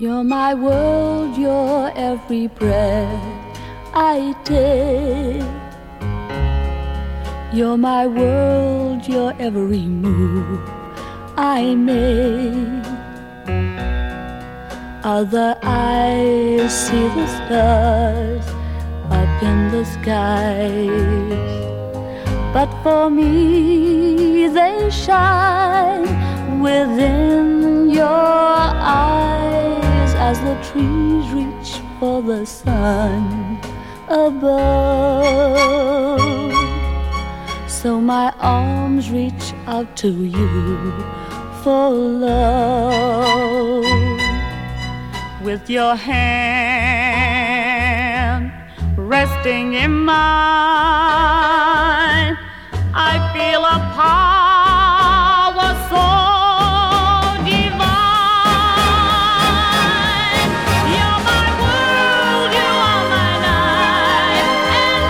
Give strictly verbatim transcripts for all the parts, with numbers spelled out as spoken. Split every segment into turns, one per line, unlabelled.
You're my world, you're every breath I take. You're my world, you're every move I make. Other eyes see the stars up in the skies, but for me they shine within your eyes as the trees reach for the sun above. So my arms reach out to you for love. With your hand resting in mine, I feel a power so divine. You're my world, you are my night and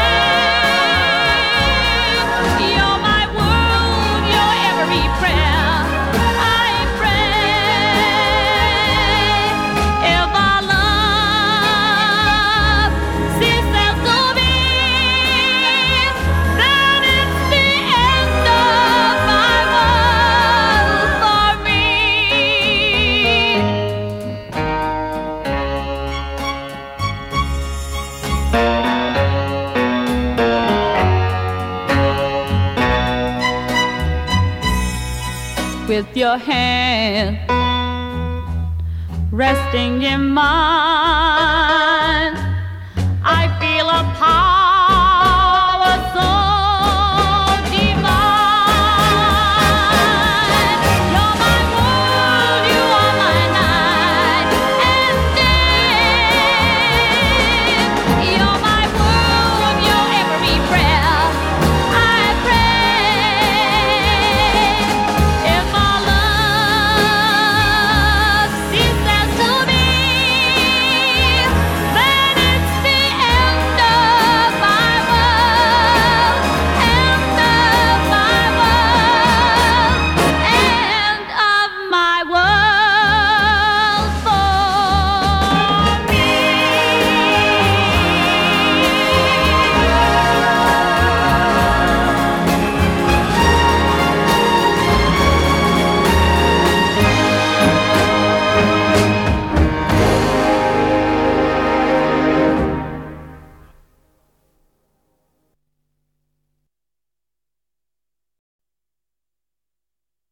day. You're my world, you're every prayer I pray. If our love ceases to be, then it's the end of my world for me. With your hand resting in mine,